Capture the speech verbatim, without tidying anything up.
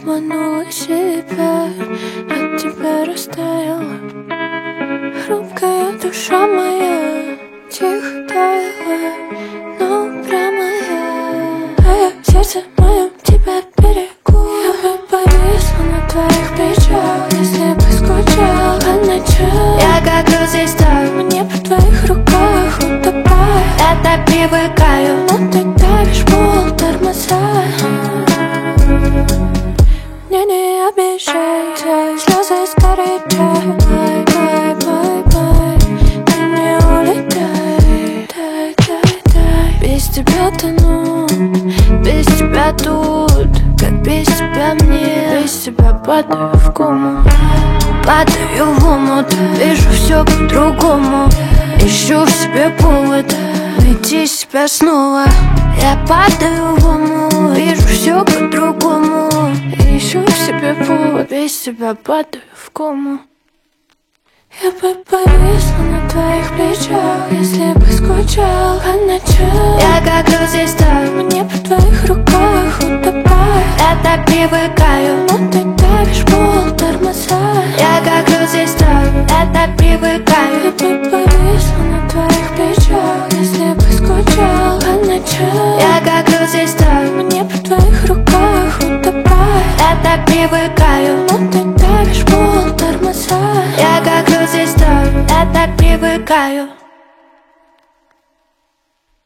обманула себя, от тебя растаяла. Хрупкая душа моя тихо таяла, но упрямая. А я в сердце моем тебя берегу. Я бы повисла на твоих плечах, если бы скучала по ночам. Я как здесь таю, мне при твоих руках утопаю. Я так привыкаю, но ты давишь пол тормоза. Мне не обещай, слезы скорее чай. Бай, бай, бай, бай, ты не улетай. Дай, дай, дай. Без тебя тону, без тебя тут, как без тебя мне. Без тебя падаю в кому, падаю в омут. Вижу все по-другому, ищу в себе повод найти себя снова. Я падаю в омут, вижу все по-другому, ищу в себе повод, без тебя падаю в кому. Я бы повисла на твоих плечах, если бы скучал по ночам. Я как здесь таю, мне при твоих руках утопаю. Я так привыкаю, но ты давишь пол тормоза. Я как здесь таю, я так привыкаю. Я бы повисла на твоих плечах, если бы скучал по ночам. Я как здесь таю, мне при твоих руках утопаю. Я так привыкаю, но ты давишь пол тормоза. Я как здесь таю, я так привыкаю.